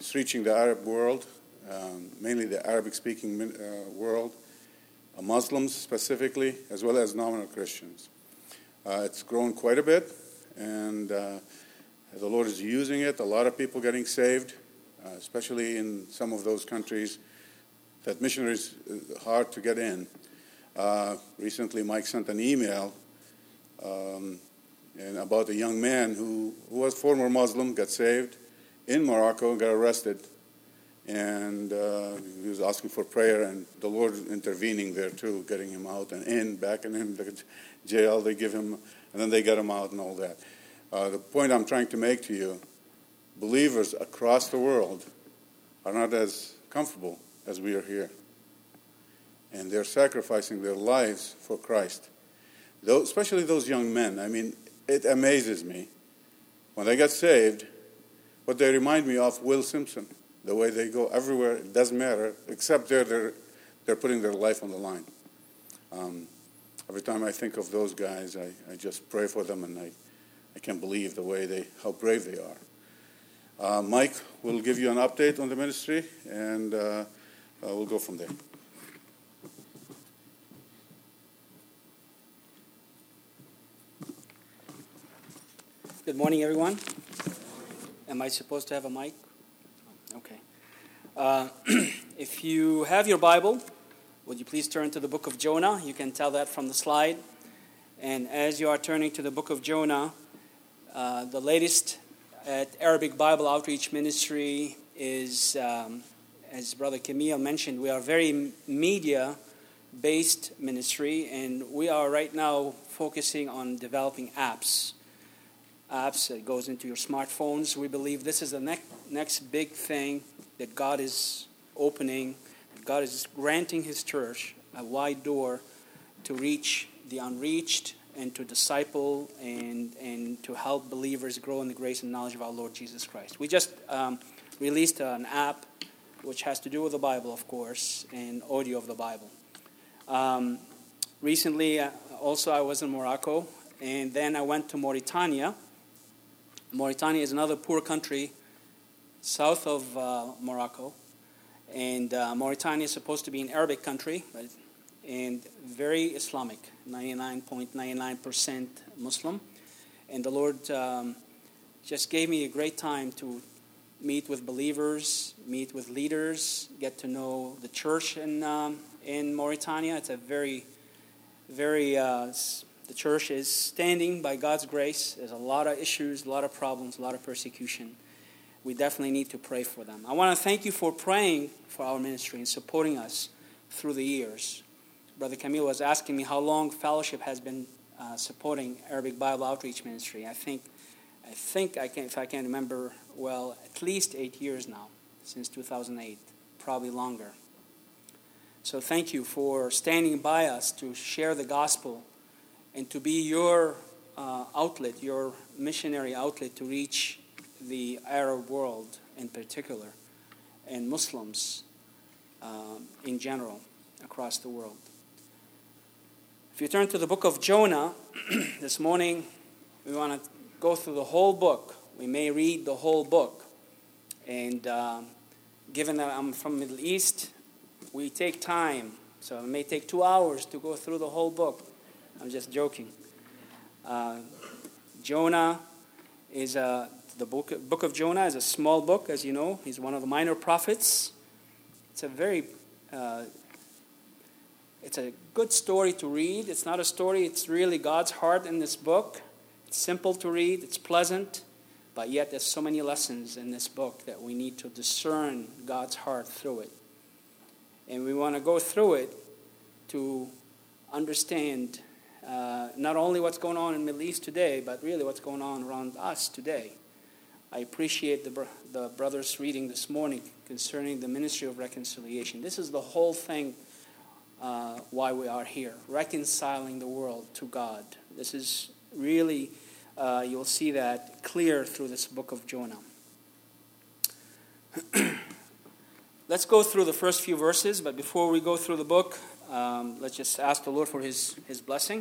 It's reaching the Arab world, mainly the Arabic-speaking world, Muslims specifically, as well as nominal Christians. It's grown quite a bit, and the Lord is using it. A lot of people getting saved, especially in some of those countries that missionaries hard to get in. Recently, Mike sent an email and about a young man who was former Muslim, got saved in Morocco, got arrested, and he was asking for prayer, and the Lord intervening there too, getting him out and back in the jail. They give him, and then they get him out and all that. The point I'm trying to make to you, believers across the world are not as comfortable as we are here. And they're sacrificing their lives for Christ. Especially those young men. I mean, it amazes me. When they get saved, what they remind me of Will Simpson. The way they go everywhere, it doesn't matter, except they're putting their life on the line. Every time I think of those guys, I just pray for them, and I can't believe how brave they are. Mike will give you an update on the ministry, and we'll go from there. Good morning, everyone. Am I supposed to have a mic? Okay. If you have your Bible, would you please turn to the book of Jonah? You can tell that from the slide. And as you are turning to the book of Jonah, the latest at Arabic Bible Outreach Ministry is, as Brother Camille mentioned, we are very media-based ministry, and we are right now focusing on developing apps that goes into your smartphones. We believe this is the next big thing that God is opening. God is granting His church a wide door to reach the unreached and to disciple and to help believers grow in the grace and knowledge of our Lord Jesus Christ. We just released an app which has to do with the Bible, of course, and audio of the Bible. Recently, also I was in Morocco, and then I went to Mauritania. Mauritania is another poor country south of Morocco, and Mauritania is supposed to be an Arabic country, and very Islamic, 99.99% Muslim. And the Lord just gave me a great time to meet with believers, meet with leaders, get to know the church in Mauritania. It's a very the church is standing by God's grace. There's a lot of issues, a lot of problems, a lot of persecution. We definitely need to pray for them. I want to thank you for praying for our ministry and supporting us through the years. Brother Camille was asking me how long Fellowship has been supporting Arabic Bible Outreach Ministry. I think if I can remember well, at least 8 years now, since 2008, probably longer. So thank you for standing by us to share the gospel and to be your outlet, your missionary outlet to reach the Arab world in particular, and Muslims in general across the world. If you turn to the book of Jonah, this morning we want to go through the whole book. We may read the whole book. And given that I'm from the Middle East, we take time. So it may take 2 hours to go through the whole book. I'm just joking. Jonah is the book of Jonah is a small book, as you know. He's one of the minor prophets. It's it's a good story to read. It's not a story. It's really God's heart in this book. It's simple to read. It's pleasant. But yet there's so many lessons in this book that we need to discern God's heart through it. And we want to go through it to understand not only what's going on in the Middle East today, but really what's going on around us today. I appreciate the brothers reading this morning concerning the ministry of reconciliation. This is the whole thing why we are here, reconciling the world to God. This is really, you'll see that clear through this book of Jonah. Let's go through the first few verses, but before we go through the book, let's just ask the Lord for His blessing.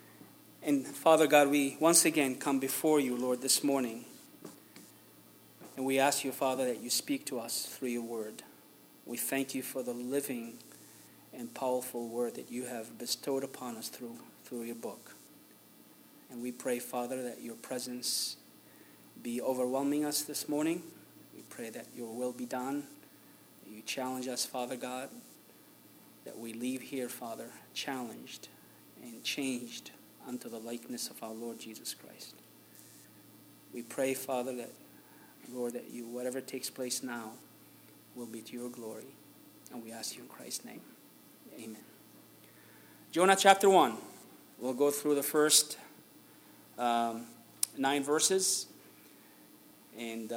And Father God, we once again come before you, Lord, this morning. And we ask you, Father, that you speak to us through your word. We thank you for the living and powerful word that you have bestowed upon us through your book. And we pray, Father, that your presence be overwhelming us this morning. We pray that your will be done. That you challenge us, Father God, that we leave here, Father, challenged and changed unto the likeness of our Lord Jesus Christ. We pray, Father, that, Lord, that you, whatever takes place now, will be to your glory. And we ask you in Christ's name. Amen. Jonah chapter 1. We'll go through the first 9 verses. And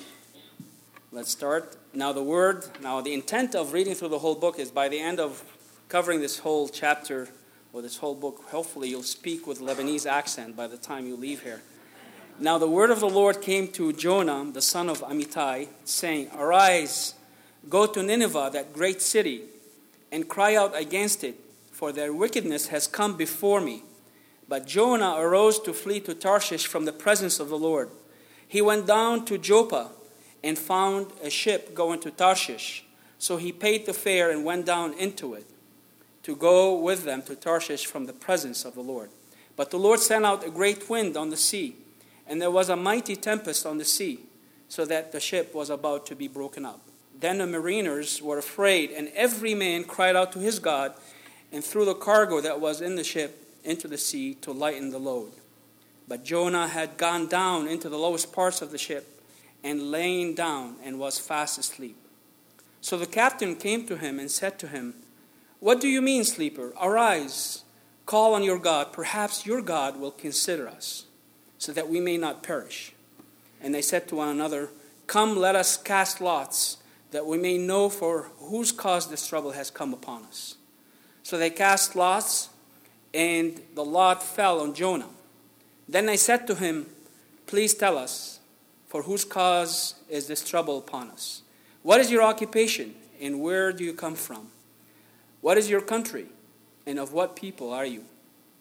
let's start. Now the intent of reading through the whole book is by the end of covering this whole chapter or this whole book, hopefully you'll speak with Lebanese accent by the time you leave here. Now the word of the Lord came to Jonah, the son of Amittai, saying, Arise, go to Nineveh, that great city, and cry out against it, for their wickedness has come before me. But Jonah arose to flee to Tarshish from the presence of the Lord. He went down to Joppa and found a ship going to Tarshish. So he paid the fare and went down into it to go with them to Tarshish from the presence of the Lord. But the Lord sent out a great wind on the sea, and there was a mighty tempest on the sea, so that the ship was about to be broken up. Then the mariners were afraid, and every man cried out to his God, and threw the cargo that was in the ship into the sea to lighten the load. But Jonah had gone down into the lowest parts of the ship, and lain down, and was fast asleep. So the captain came to him and said to him, What do you mean, sleeper? Arise, call on your God. Perhaps your God will consider us, so that we may not perish. And they said to one another, Come, let us cast lots, that we may know for whose cause this trouble has come upon us. So they cast lots, and the lot fell on Jonah. Then they said to him, Please tell us, for whose cause is this trouble upon us? What is your occupation, and where do you come from? What is your country, and of what people are you?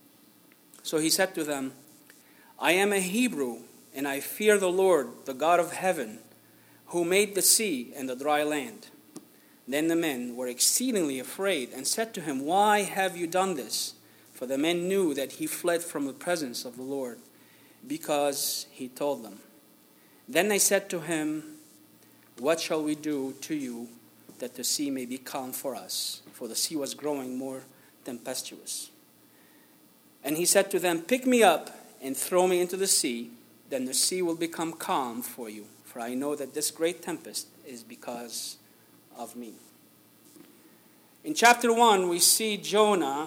So he said to them, I am a Hebrew, and I fear the Lord, the God of heaven, who made the sea and the dry land. Then the men were exceedingly afraid, and said to him, Why have you done this? For the men knew that he fled from the presence of the Lord, because he told them. Then they said to him, What shall we do to you, that the sea may be calm for us? For the sea was growing more tempestuous. And he said to them, Pick me up and throw me into the sea, then the sea will become calm for you. For I know that this great tempest is because of me. In chapter 1, we see Jonah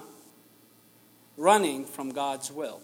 running from God's will.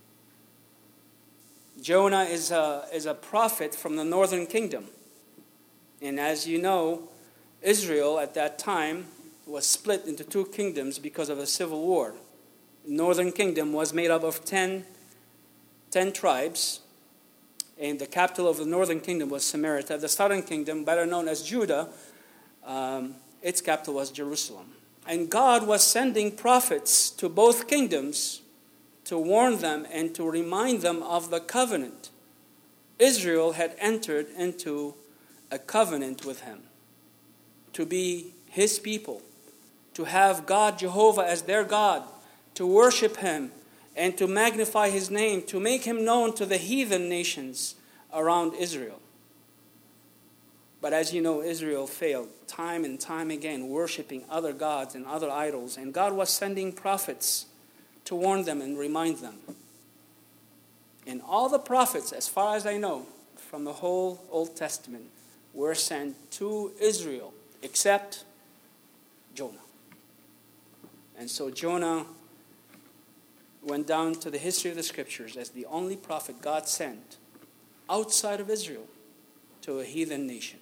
Jonah is a prophet from the northern kingdom. And as you know, Israel at that time was split into 2 kingdoms because of a civil war. The northern kingdom was made up of 10 tribes, and the capital of the northern kingdom was Samaria. The southern kingdom, better known as Judah, its capital was Jerusalem. And God was sending prophets to both kingdoms to warn them and to remind them of the covenant. Israel had entered into a covenant with him to be his people, to have God Jehovah as their God, to worship him and to magnify his name, to make him known to the heathen nations around Israel. But as you know, Israel failed time and time again, worshiping other gods and other idols. And God was sending prophets to warn them and remind them. And all the prophets, as far as I know, from the whole Old Testament, were sent to Israel, except Jonah. And so Jonah went down to the history of the Scriptures as the only prophet God sent outside of Israel to a heathen nation.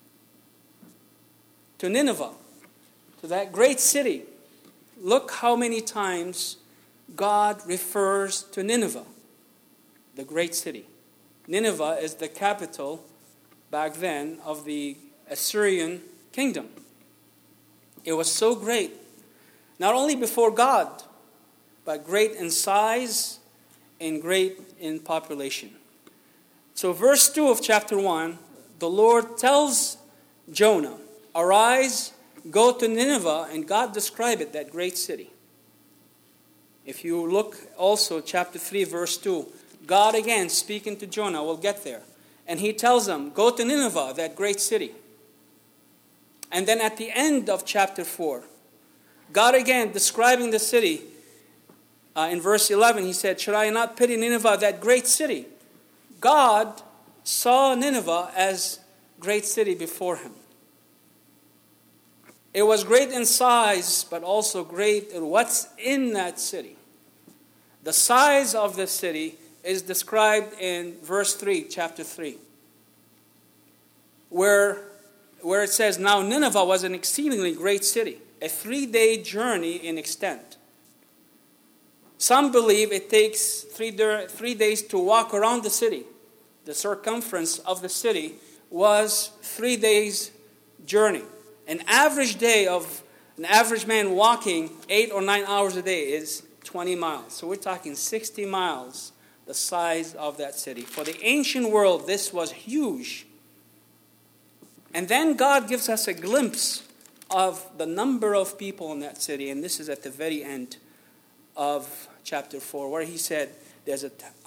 To Nineveh, to that great city. Look how many times God refers to Nineveh, the great city. Nineveh is the capital back then of the Assyrian kingdom. It was so great, not only before God, but great in size and great in population. So verse 2 of chapter 1, the Lord tells Jonah, arise, go to Nineveh, and God described it, that great city. If you look also chapter 3, verse 2, God again speaking to Jonah, we'll get there. And he tells him, go to Nineveh, that great city. And then at the end of chapter 4, God again describing the city, in verse 11, he said, should I not pity Nineveh, that great city? God saw Nineveh as great city before him. It was great in size, but also great in what's in that city. The size of the city is described in verse 3, chapter 3, where it says, now Nineveh was an exceedingly great city, a 3-day journey in extent. Some believe it takes 3 days to walk around the city. The circumference of the city was 3 days journey. An average day of an average man walking 8 or 9 hours a day is 20 miles. So we're talking 60 miles, the size of that city. For the ancient world, this was huge. And then God gives us a glimpse of the number of people in that city. And this is at the very end of chapter 4, where he said there's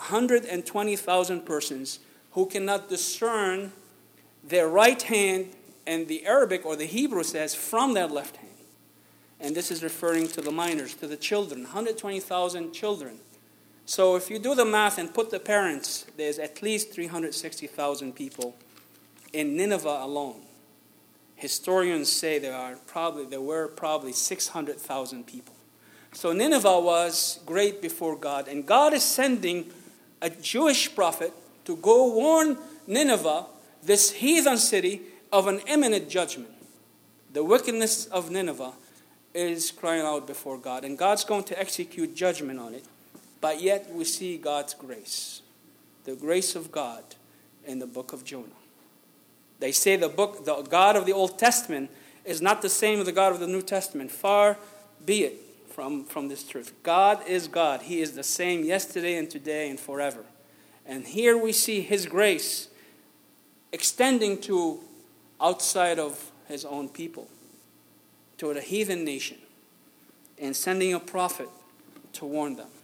120,000 persons who cannot discern their right hand, and the Arabic or the Hebrew says from their left hand. And this is referring to the minors, to the children, 120,000 children. So if you do the math and put the parents, there's at least 360,000 people in Nineveh alone. Historians say there were probably 600,000 people. So Nineveh was great before God, and God is sending a Jewish prophet to go warn Nineveh, this heathen city, of an imminent judgment. The wickedness of Nineveh is crying out before God, and God's going to execute judgment on it. But yet we see God's grace, the grace of God in the book of Jonah. They say the God of the Old Testament is not the same as the God of the New Testament. Far be it from this truth. God is God. He is the same yesterday and today and forever. And here we see His grace extending to outside of His own people, to the heathen nation, and sending a prophet to warn them.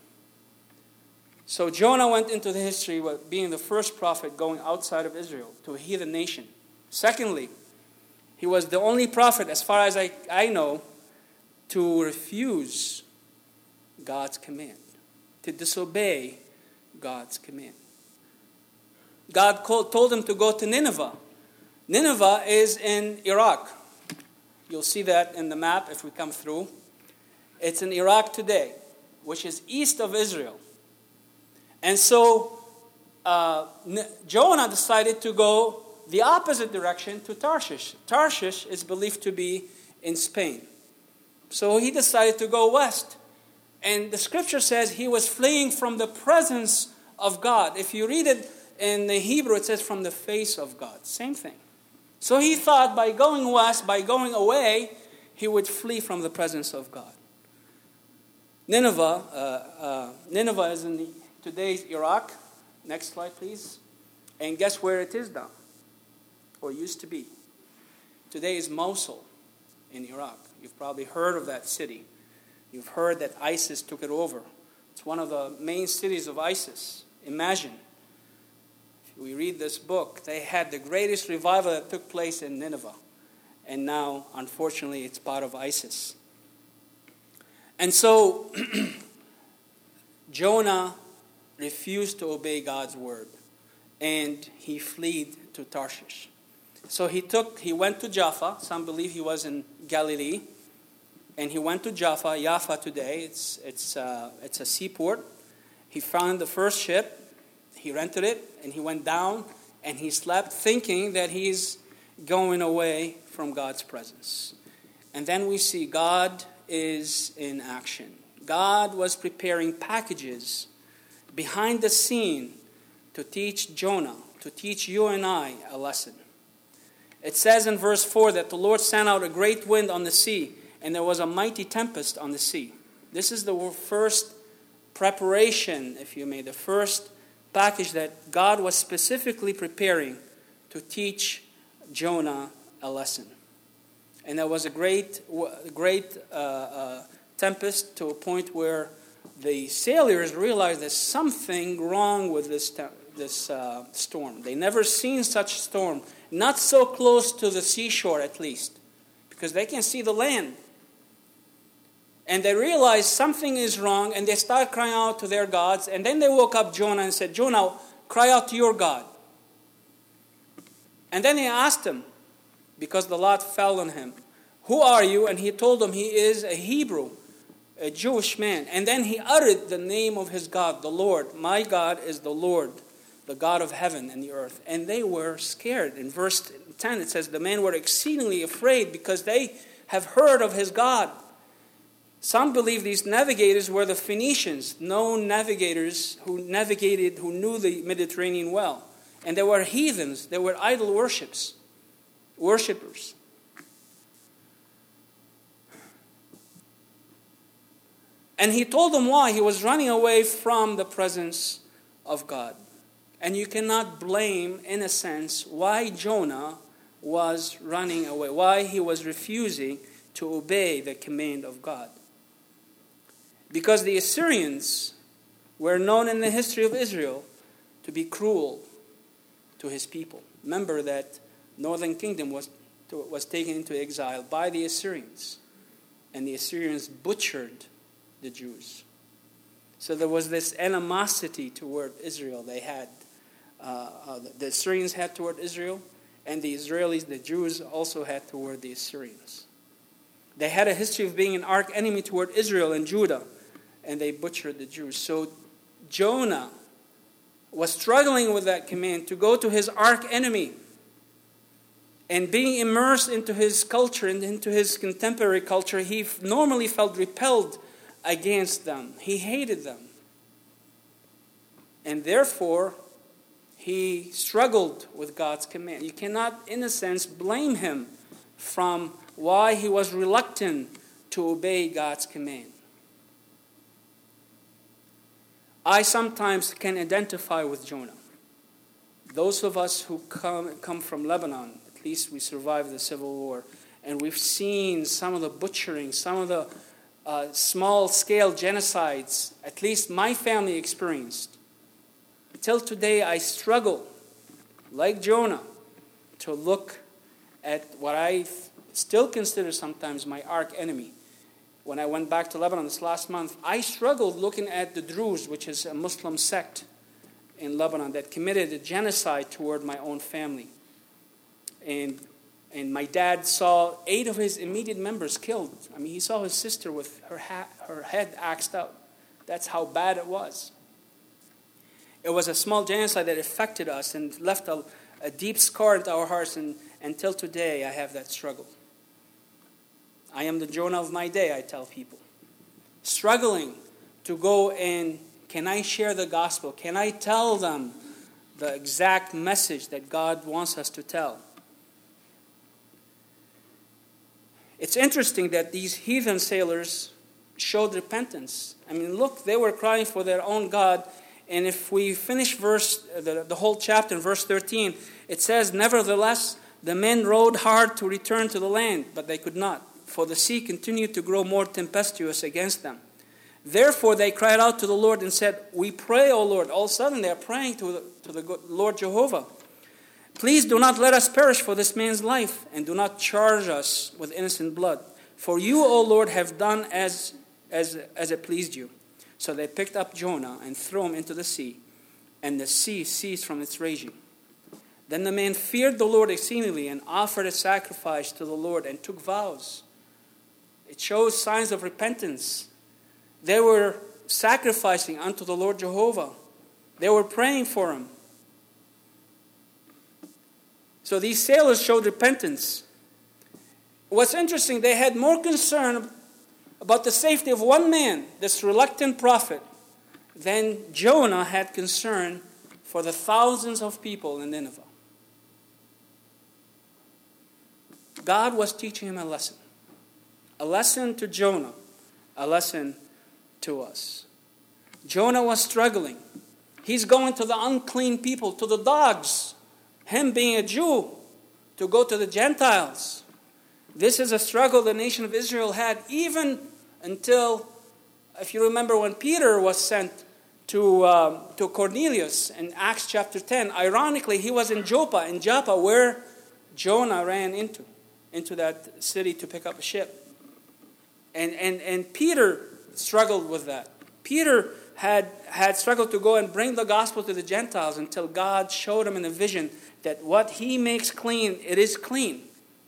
So Jonah went into the history with being the first prophet going outside of Israel to a heathen nation. Secondly, he was the only prophet, as far as I know, to refuse God's command, to disobey God's command. God told him to go to Nineveh. Nineveh is in Iraq. You'll see that in the map if we come through. It's in Iraq today, which is east of Israel. And so Jonah decided to go the opposite direction to Tarshish. Tarshish is believed to be in Spain. So he decided to go west. And the scripture says he was fleeing from the presence of God. If you read it in the Hebrew, it says from the face of God. Same thing. So he thought by going west, by going away, he would flee from the presence of God. Nineveh is in today's Iraq. Next slide, please. And guess where it is now? Or used to be. Today is Mosul in Iraq. You've probably heard of that city. You've heard that ISIS took it over. It's one of the main cities of ISIS. Imagine, if we read this book, they had the greatest revival that took place in Nineveh. And now, unfortunately, it's part of ISIS. And so, Jonah refused to obey God's word. And he fled to Tarshish. So he went to Jaffa. Some believe he was in Galilee. And he went to Jaffa today. It's a seaport. He found the first ship. He rented it. And he went down. And he slept thinking that he's going away from God's presence. And then we see God is in action. God was preparing packages behind the scene to teach Jonah, to teach you and I a lesson. It says in verse 4 that the Lord sent out a great wind on the sea, and there was a mighty tempest on the sea. This is the first preparation, if you may, the first package that God was specifically preparing to teach Jonah a lesson. And there was a great tempest, to a point where the sailors realized there's something wrong with this storm. They never seen such storm, not so close to the seashore at least, because they can see the land. And they realized something is wrong, and they start crying out to their gods. And then they woke up Jonah and said, Jonah, cry out to your God. And then he asked him, because the lot fell on him, who are you? And he told them he is a Hebrew, a Jewish man. And then he uttered the name of his God, the Lord. My God is the Lord, the God of heaven and the earth. And they were scared. In verse 10 it says, the men were exceedingly afraid because they have heard of his God. Some believe these navigators were the Phoenicians, known navigators who knew the Mediterranean well. And they were heathens, they were idol worshippers. And he told them why. He was running away from the presence of God. And you cannot blame, in a sense, why Jonah was running away, why he was refusing to obey the command of God. Because the Assyrians were known in the history of Israel to be cruel to his people. Remember that northern kingdom was taken into exile by the Assyrians. And the Assyrians butchered the Jews. So there was this animosity toward Israel they had. The Assyrians had toward Israel, and the Israelis, the Jews, also had toward the Assyrians. They had a history of being an arch enemy toward Israel and Judah, and they butchered the Jews. So Jonah was struggling with that command to go to his arch enemy, and being immersed into his culture and into his contemporary culture, he normally felt repelled against them. He hated them. And therefore, he struggled with God's command. You cannot, in a sense, blame him from why he was reluctant to obey God's command. I sometimes can identify with Jonah. Those of us who come from Lebanon, at least we survived the Civil War, and we've seen some of the butchering, some of the small-scale genocides, at least my family experienced. Till today, I struggle, like Jonah, to look at what I still consider sometimes my arch enemy. When I went back to Lebanon this last month, I struggled looking at the Druze, which is a Muslim sect in Lebanon that committed a genocide toward my own family. And my dad saw 8 of his immediate members killed. I mean, he saw his sister with her head axed out. That's how bad it was. It was a small genocide that affected us and left a deep scar into our hearts. And until today, I have that struggle. I am the Jonah of my day, I tell people. Struggling to go and, can I share the gospel? Can I tell them the exact message that God wants us to tell? It's interesting that these heathen sailors showed repentance. I mean, look, they were crying for their own God. And if we finish the whole chapter in verse 13, it says, nevertheless, the men rowed hard to return to the land, but they could not, for the sea continued to grow more tempestuous against them. Therefore they cried out to the Lord and said, we pray, O Lord. All of a sudden they're praying to the Lord Jehovah. Please do not let us perish for this man's life, and do not charge us with innocent blood. For you, O Lord, have done as it pleased you. So they picked up Jonah and threw him into the sea, and the sea ceased from its raging. Then the man feared the Lord exceedingly and offered a sacrifice to the Lord and took vows. It shows signs of repentance. They were sacrificing unto the Lord Jehovah. They were praying for him. So these sailors showed repentance. What's interesting, they had more concern about the safety of one man, this reluctant prophet, than Jonah had concern for the thousands of people in Nineveh. God was teaching him a lesson. A lesson to Jonah, a lesson to us. Jonah was struggling. He's going to the unclean people, to the dogs. him being a Jew, to go to the Gentiles. This is a struggle the nation of Israel had even until, if you remember, when Peter was sent to Cornelius in Acts chapter 10. Ironically, he was in Joppa, where Jonah ran into that city to pick up a ship. And Peter struggled with that. Peter had struggled to go and bring the gospel to the Gentiles until God showed him in a vision that what he makes clean, it is clean.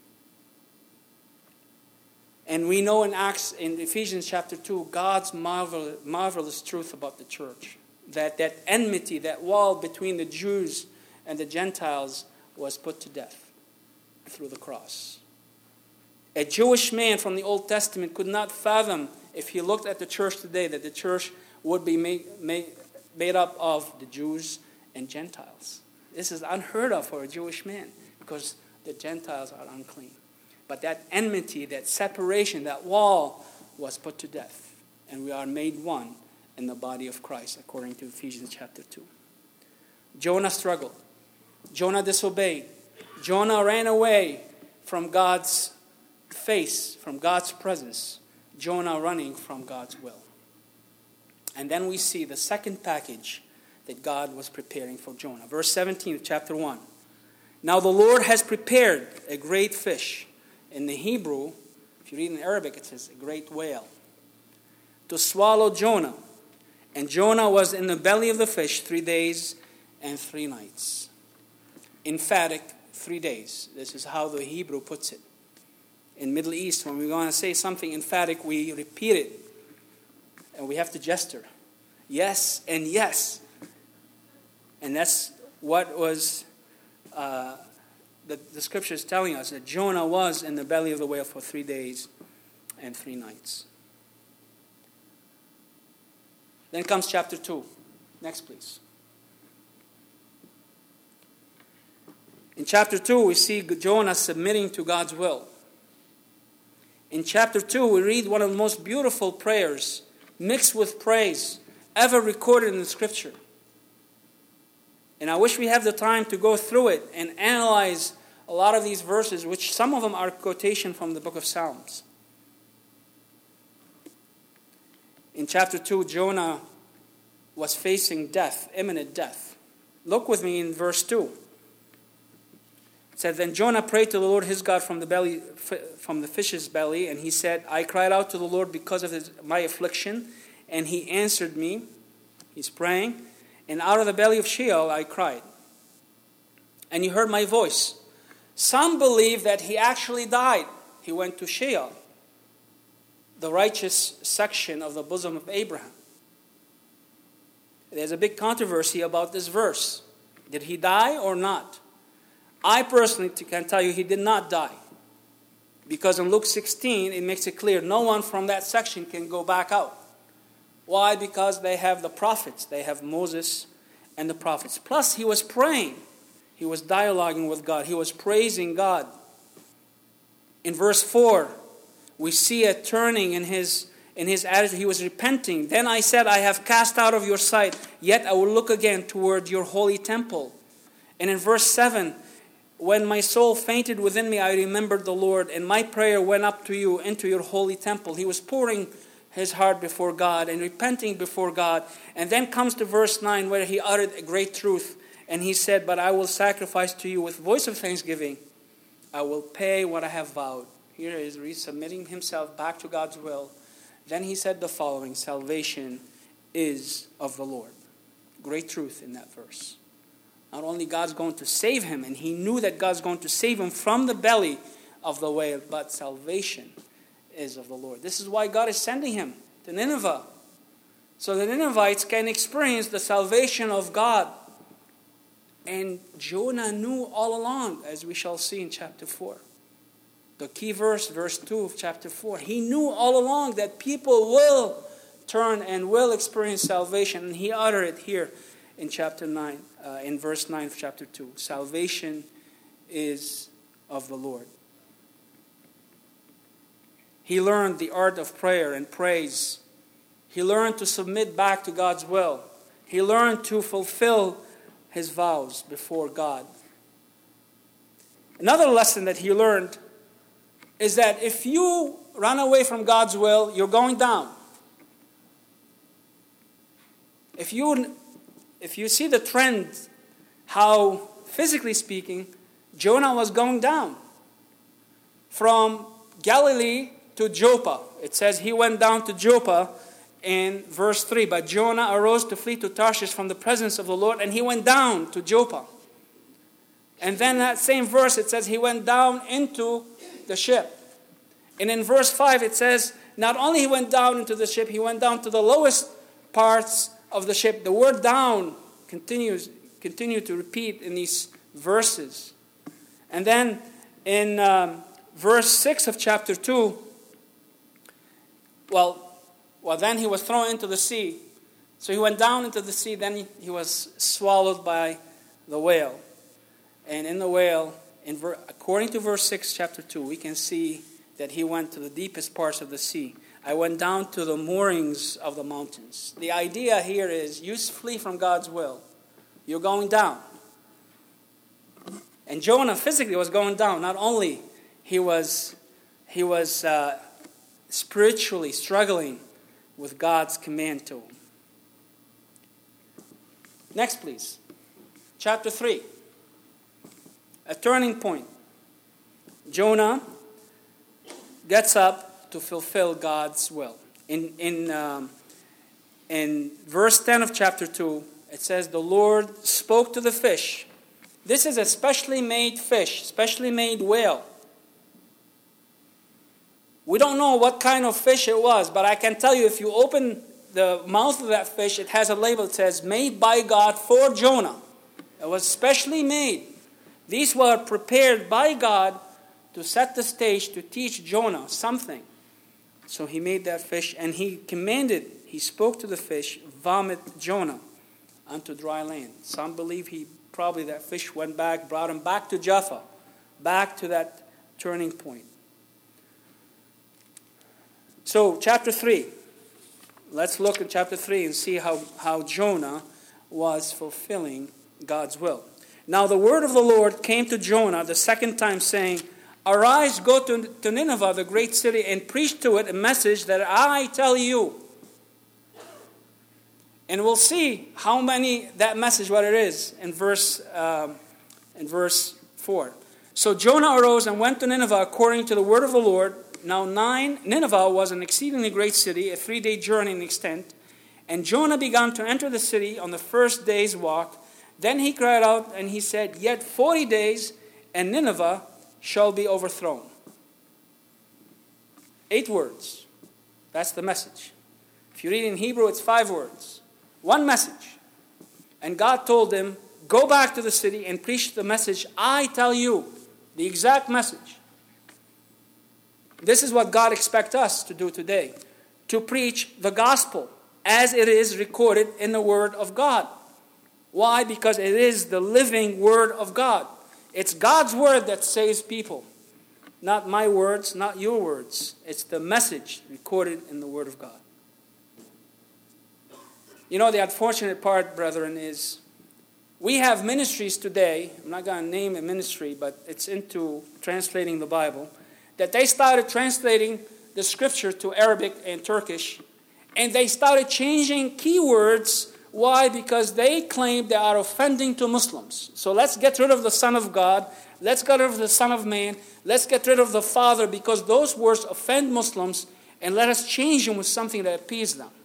And we know in Ephesians chapter 2, God's marvelous truth about the church. That enmity, that wall between the Jews and the Gentiles was put to death through the cross. A Jewish man from the Old Testament could not fathom, if he looked at the church today, that the church would be made up of the Jews and Gentiles. This is unheard of for a Jewish man because the Gentiles are unclean. But that enmity, that separation, that wall was put to death. And we are made one in the body of Christ, according to Ephesians chapter 2. Jonah struggled. Jonah disobeyed. Jonah ran away from God's face, from God's presence. Jonah running from God's will. And then we see the second package that God was preparing for Jonah. Verse 17 of chapter 1. Now the Lord has prepared a great fish. In the Hebrew, if you read in Arabic, it says a great whale, to swallow Jonah. And Jonah was in the belly of the fish 3 days and 3 nights. Emphatic 3 days. This is how the Hebrew puts it. In Middle East, when we want to say something emphatic, we repeat it. And we have to gesture. Yes and yes. And that's what was the scripture is telling us, that Jonah was in the belly of the whale for 3 days and 3 nights. Then comes chapter 2. Next, please. In chapter 2, we see Jonah submitting to God's will. In chapter 2, we read one of the most beautiful prayers, mixed with praise, ever recorded in the scripture. And I wish we have the time to go through it and analyze a lot of these verses, which some of them are quotation from the book of Psalms. In chapter 2, Jonah was facing death, imminent death. Look with me in verse 2. It said, Then Jonah prayed to the Lord his God from the fish's belly, and he said, I cried out to the Lord because of my affliction, and he answered me. He's praying. And out of the belly of Sheol I cried. And he heard my voice. Some believe that he actually died. He went to Sheol, the righteous section of the bosom of Abraham. There's a big controversy about this verse. Did he die or not? I personally can tell you he did not die. Because in Luke 16, it makes it clear no one from that section can go back out. Why? Because they have the prophets. They have Moses and the prophets. Plus, he was praying. He was dialoguing with God. He was praising God. In verse 4, we see a turning in his attitude. He was repenting. Then I said, I have cast out of your sight, yet I will look again toward your holy temple. And in verse 7, when my soul fainted within me, I remembered the Lord, and my prayer went up to you into your holy temple. He was pouring his heart before God and repenting before God. And then comes to verse 9 where he uttered a great truth. And he said, But I will sacrifice to you with voice of thanksgiving. I will pay what I have vowed. Here he is resubmitting himself back to God's will. Then he said the following, Salvation is of the Lord. Great truth in that verse. Not only God's going to save him, and he knew that God's going to save him from the belly of the whale, but salvation is of the Lord. This is why God is sending him to Nineveh, so the Ninevites can experience the salvation of God. And Jonah knew all along, as we shall see in chapter 4. The key verse, verse 2 of chapter 4. He knew all along that people will turn and will experience salvation. And he uttered it here in chapter 9, in verse 9 of chapter 2. Salvation is of the Lord. He learned the art of prayer and praise. He learned to submit back to God's will. He learned to fulfill his vows before God. Another lesson that he learned is that if you run away from God's will, you're going down. If you see the trend, how physically speaking, Jonah was going down from Galilee to Joppa. It says he went down to Joppa in verse 3. But Jonah arose to flee to Tarshish from the presence of the Lord, and he went down to Joppa. And then that same verse, it says he went down into the ship. And in verse 5 it says, not only he went down into the ship, he went down to the lowest parts of the ship. The word down continue to repeat in these verses. And then in verse 6 of chapter 2, then he was thrown into the sea. So he went down into the sea, then he was swallowed by the whale. And in the whale, according to verse 6, chapter 2, we can see that he went to the deepest parts of the sea. I went down to the moorings of the mountains. The idea here is you flee from God's will. You're going down. And Jonah physically was going down. Not only he was spiritually struggling with God's command to him. Next, please. Chapter 3. A turning point. Jonah gets up to fulfill God's will. In verse 10 of chapter 2, it says, the Lord spoke to the fish. This is a specially made fish, specially made whale. We don't know what kind of fish it was, but I can tell you if you open the mouth of that fish, it has a label that says, made by God for Jonah. It was specially made. These were prepared by God to set the stage to teach Jonah something. So he made that fish and he spoke to the fish, vomit Jonah unto dry land. Some believe that fish brought him back to Jaffa, back to that turning point. So chapter 3, let's look at chapter 3 and see how Jonah was fulfilling God's will. Now the word of the Lord came to Jonah the second time, saying, arise, go to Nineveh, the great city, and preach to it a message that I tell you. And we'll see that message, what it is, in verse 4. So Jonah arose and went to Nineveh according to the word of the Lord. Now Nineveh was an exceedingly great city, a 3-day journey in extent. And Jonah began to enter the city on the first day's walk. Then he cried out and he said, yet 40 days and Nineveh shall be overthrown. 8 words. That's the message. If you read in Hebrew, it's 5 words. One message. And God told him, go back to the city and preach the message I tell you. The exact message. This is what God expects us to do today. To preach the gospel as it is recorded in the Word of God. Why? Because it is the living Word of God. It's God's Word that saves people. Not my words, not your words. It's the message recorded in the Word of God. You know, the unfortunate part, brethren, is we have ministries today. I'm not going to name a ministry, but it's into translating the Bible. That they started translating the scripture to Arabic and Turkish. And they started changing keywords. Why? Because they claim they are offending to Muslims. So let's get rid of the Son of God. Let's get rid of the Son of Man. Let's get rid of the Father, because those words offend Muslims, and let us change them with something that appeases them.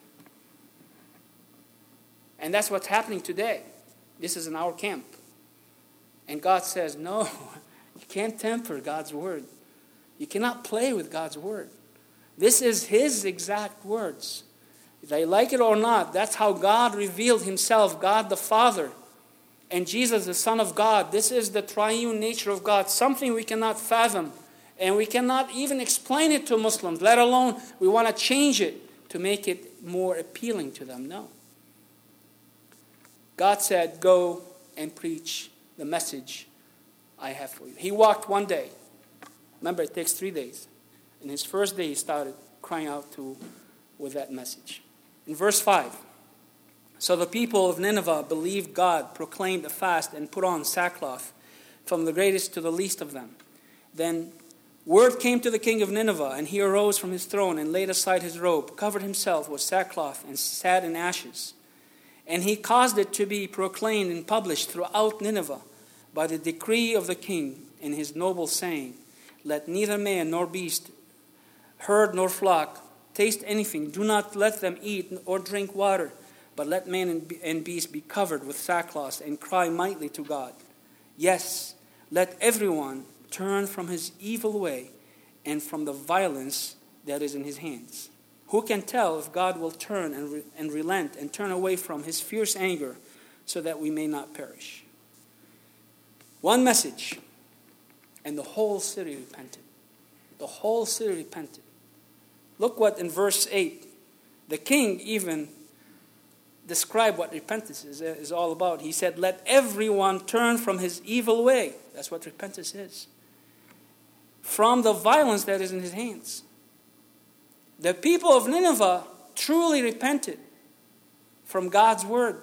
And that's what's happening today. This is in our camp. And God says, no, you can't temper God's word. You cannot play with God's word. This is His exact words. If they like it or not, that's how God revealed Himself, God the Father, and Jesus the Son of God. This is the triune nature of God, something we cannot fathom, and we cannot even explain it to Muslims, let alone we want to change it to make it more appealing to them. No. God said, go and preach the message I have for you. He walked one day. Remember, it takes 3 days. In his first day, he started crying out with that message. In verse 5, so the people of Nineveh believed God, proclaimed a fast, and put on sackcloth. from the greatest to the least of them. Then word came to the king of Nineveh, and he arose from his throne and laid aside his robe, covered himself with sackcloth, and sat in ashes. And he caused it to be proclaimed and published throughout Nineveh by the decree of the king in his noble saying, let neither man nor beast, herd nor flock, taste anything. Do not let them eat or drink water, but let man and beast be covered with sackcloth and cry mightily to God. Yes, let everyone turn from his evil way and from the violence that is in his hands. Who can tell if God will turn and relent and turn away from his fierce anger so that we may not perish? One message, and the whole city repented. The whole city repented. Look what in verse 8, the king even described what repentance is all about. He said, let everyone turn from his evil way. That's what repentance is. From the violence that is in his hands. The people of Nineveh truly repented from God's word.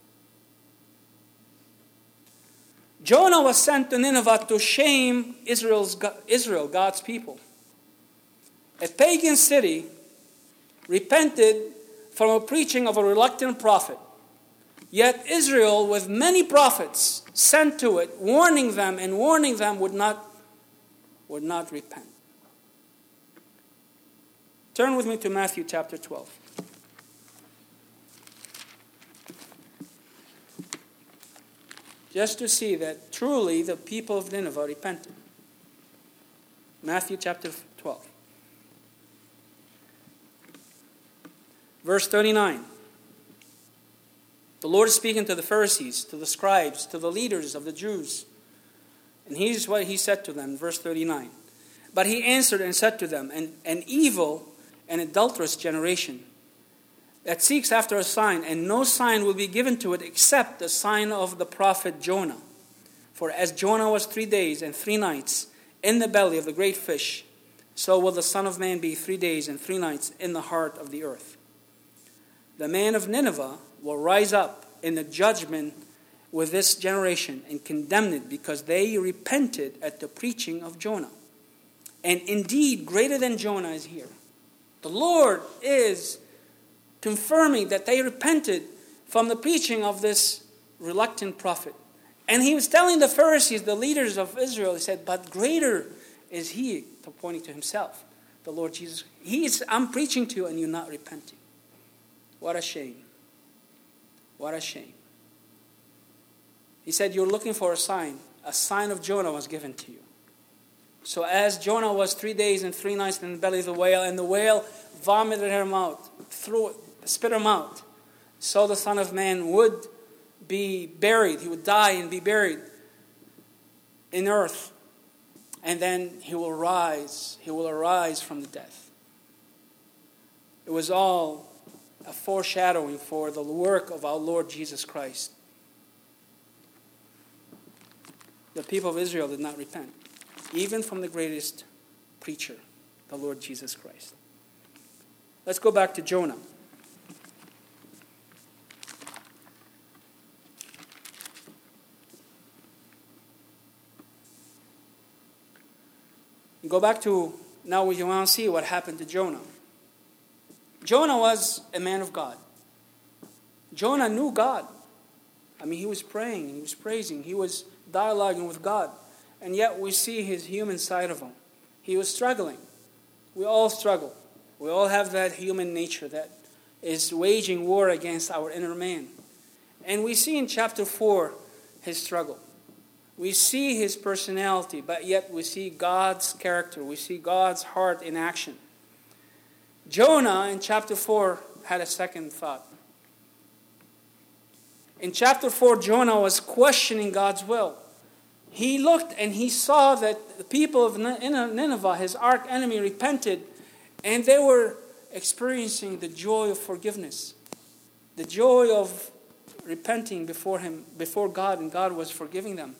Jonah was sent to Nineveh to shame Israel, God's people. A pagan city repented from a preaching of a reluctant prophet. Yet Israel, with many prophets sent to it, warning them would not repent. Turn with me to Matthew chapter 12. Just to see that truly the people of Nineveh repented. Matthew chapter 12. Verse 39. The Lord is speaking to the Pharisees, to the scribes, to the leaders of the Jews. And here's what he said to them, verse 39. But he answered and said to them, an evil and adulterous generation that seeks after a sign, and no sign will be given to it except the sign of the prophet Jonah. For as Jonah was 3 days and 3 nights in the belly of the great fish, so will the Son of Man be 3 days and 3 nights in the heart of the earth. The man of Nineveh will rise up in the judgment with this generation and condemn it, because they repented at the preaching of Jonah. And indeed, greater than Jonah is here. The Lord is confirming that they repented from the preaching of this reluctant prophet. And he was telling the Pharisees, the leaders of Israel, he said, but greater is he, pointing to himself, the Lord Jesus. I'm preaching to you and you're not repenting. What a shame. What a shame. He said, you're looking for a sign. A sign of Jonah was given to you. So as Jonah was 3 days and 3 nights in the belly of the whale, and the whale vomited him out, spit him out, so the Son of Man would be buried. He would die and be buried in earth. And then he will rise. He will arise from the death. It was all a foreshadowing for the work of our Lord Jesus Christ. The people of Israel did not repent, even from the greatest preacher, the Lord Jesus Christ. Let's go back to Jonah. Go back to, now we want to see what happened to Jonah. Jonah was a man of God. Jonah knew God. He was praying, he was praising, he was dialoguing with God. And yet we see his human side of him. He was struggling. We all struggle. We all have that human nature that is waging war against our inner man. And we see in chapter 4 his struggle. We see his personality, but yet we see God's character. We see God's heart in action. Jonah in chapter 4 had a second thought. In chapter 4, Jonah was questioning God's will. He looked and he saw that the people of Nineveh, his arch enemy, repented, and they were experiencing the joy of forgiveness, the joy of repenting before God, and God was forgiving them.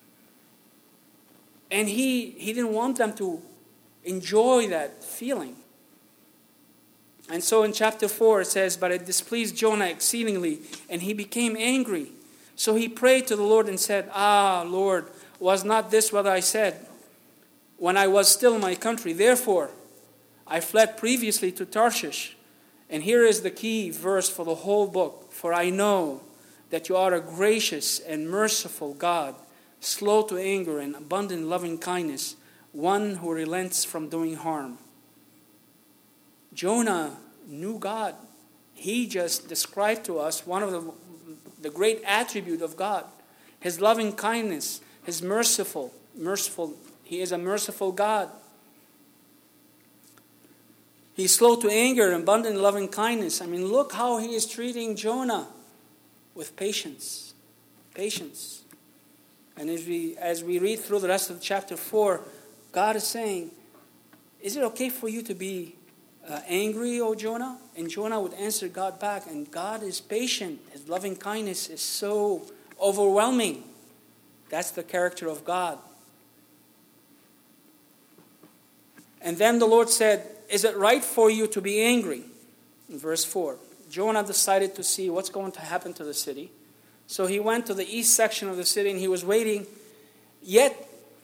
And he didn't want them to enjoy that feeling. And so in chapter 4 it says, but it displeased Jonah exceedingly, and he became angry. So he prayed to the Lord and said, Lord, was not this what I said when I was still in my country? Therefore, I fled previously to Tarshish. And here is the key verse for the whole book. For I know that you are a gracious and merciful God, slow to anger and abundant in loving kindness, one who relents from doing harm. Jonah knew God. He just described to us one of the great attribute of God. His loving kindness, His merciful. He is a merciful God. He's slow to anger, abundant in loving kindness. I mean, look how He is treating Jonah with patience. Patience. And as we read through the rest of chapter 4, God is saying, is it okay for you to be angry, O Jonah? And Jonah would answer God back, and God is patient. His loving kindness is so overwhelming. That's the character of God. And then the Lord said, is it right for you to be angry? In verse 4, Jonah decided to see what's going to happen to the city. So he went to the east section of the city and he was waiting, yet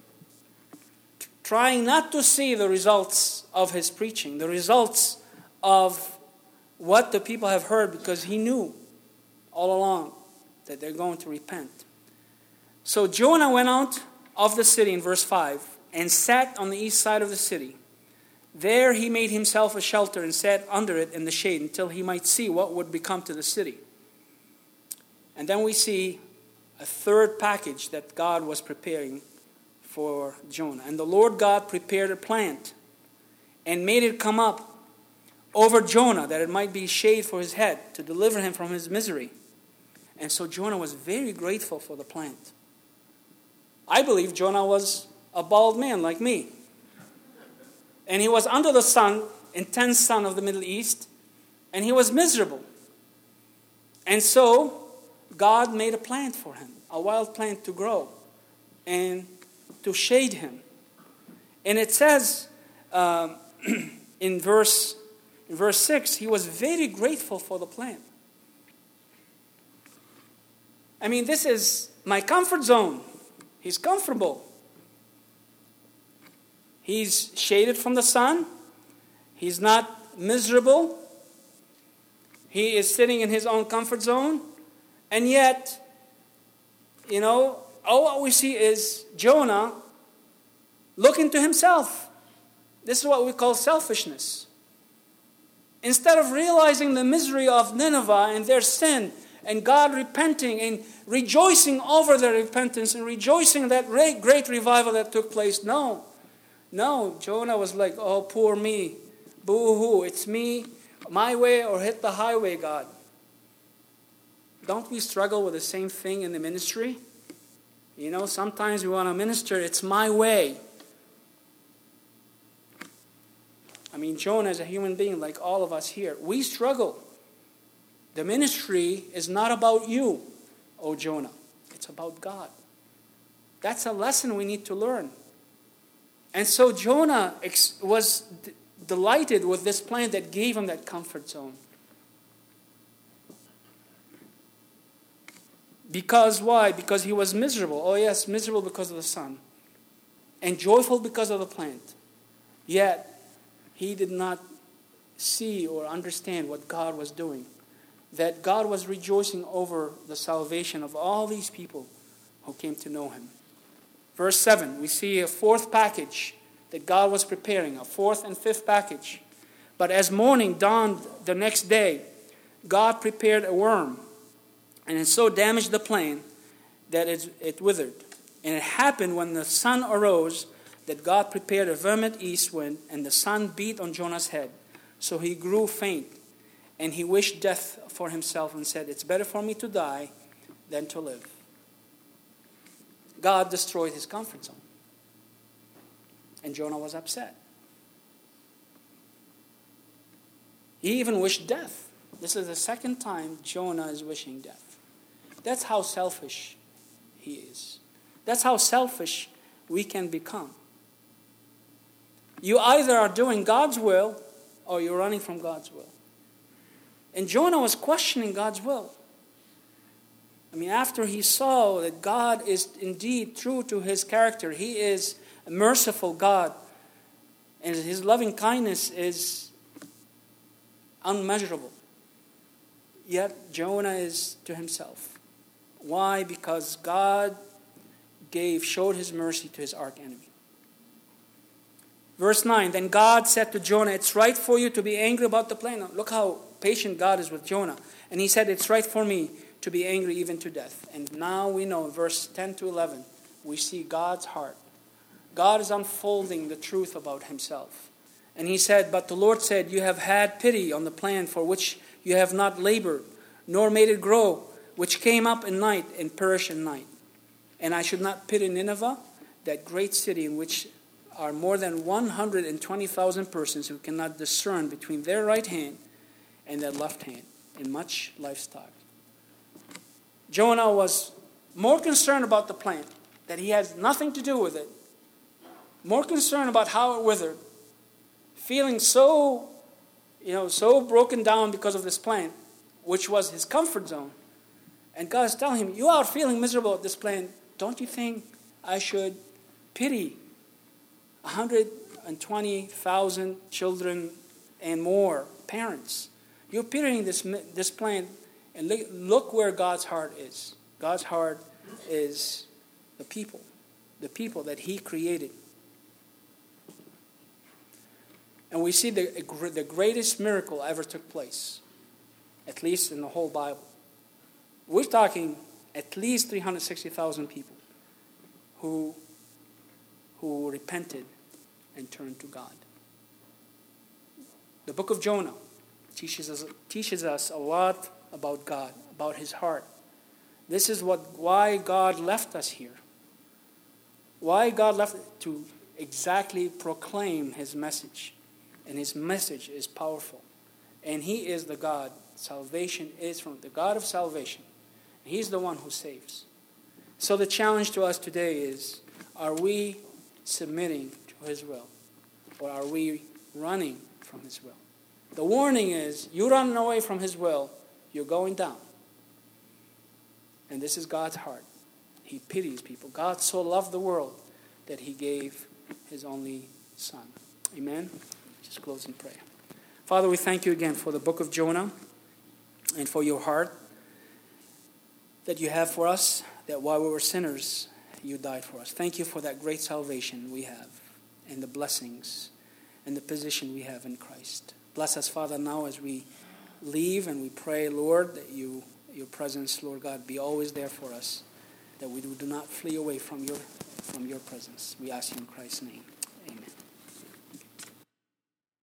trying not to see the results of his preaching, the results of what the people have heard, because he knew all along that they're going to repent. So Jonah went out of the city in verse 5 and sat on the east side of the city. There he made himself a shelter and sat under it in the shade until he might see what would become to the city. And then we see a third package that God was preparing for Jonah. And the Lord God prepared a plant and made it come up over Jonah, that it might be shade for his head, to deliver him from his misery. And so Jonah was very grateful for the plant. I believe Jonah was a bald man like me. And he was under the sun, intense sun of the Middle East, and he was miserable. And so God made a plant for him, a wild plant to grow and to shade him. And it says in verse 6, he was very grateful for the plant. I mean, this is my comfort zone. He's comfortable. He's shaded from the sun. He's not miserable. He is sitting in his own comfort zone. And yet, all what we see is Jonah looking to himself. This is what we call selfishness. Instead of realizing the misery of Nineveh and their sin, and God repenting and rejoicing over their repentance and rejoicing that great revival that took place, No, Jonah was like, oh, poor me. Boo-hoo, it's me, my way or hit the highway, God. Don't we struggle with the same thing in the ministry? Sometimes we want to minister, it's my way. I mean, Jonah is a human being like all of us here. We struggle. The ministry is not about you, oh Jonah. It's about God. That's a lesson we need to learn. And so Jonah was delighted with this plan that gave him that comfort zone. Because why? Because he was miserable. Oh yes, miserable because of the sun. And joyful because of the plant. Yet, he did not see or understand what God was doing. That God was rejoicing over the salvation of all these people who came to know Him. Verse 7, we see a fourth package that God was preparing, a fourth and fifth package. But as morning dawned the next day, God prepared a worm, and it so damaged the plant that it withered. And it happened when the sun arose that God prepared a vermont east wind, and the sun beat on Jonah's head. So he grew faint, and he wished death for himself and said, it's better for me to die than to live. God destroyed his comfort zone. And Jonah was upset. He even wished death. This is the second time Jonah is wishing death. That's how selfish he is. That's how selfish we can become. You either are doing God's will or you're running from God's will. And Jonah was questioning God's will. I mean, after he saw that God is indeed true to his character, he is a merciful God, and his loving kindness is unmeasurable. Yet Jonah is to himself. Why? Because God showed his mercy to his arch enemy. Verse 9, then God said to Jonah, it's right for you to be angry about the plain. Look how patient God is with Jonah. And he said, it's right for me to be angry even to death. And now we know, in verse 10 to 11, we see God's heart. God is unfolding the truth about himself. And he said, but the Lord said, you have had pity on the plan for which you have not labored, nor made it grow, which came up in night and perished in night. And I should not pity Nineveh, that great city in which are more than 120,000 persons who cannot discern between their right hand and their left hand, and much livestock. Jonah was more concerned about the plant, that he has nothing to do with it, more concerned about how it withered, feeling so broken down because of this plant, which was his comfort zone. And God is telling him, you are feeling miserable at this plant. Don't you think I should pity 120,000 children and more parents? You're pitying this plant, and look where God's heart is. God's heart is the people that he created. And we see the greatest miracle ever took place, at least in the whole Bible. We're talking at least 360,000 people who repented and turned to God. The book of Jonah teaches us a lot about God, about his heart. This is why God left us here. Why God left to exactly proclaim his message. And his message is powerful. And he is the God. Salvation is from the God of salvation. He's the one who saves. So the challenge to us today is, are we submitting to his will? Or are we running from his will? The warning is, you run away from his will, you're going down. And this is God's heart. He pities people. God so loved the world that he gave his only son. Amen? Just close in prayer. Father, we thank you again for the book of Jonah and for your heart that you have for us, that while we were sinners, you died for us. Thank you for that great salvation we have and the blessings and the position we have in Christ. Bless us, Father, now as we leave, and we pray, Lord, that your presence, Lord God, be always there for us, that we do not flee away from your presence. We ask you in Christ's name.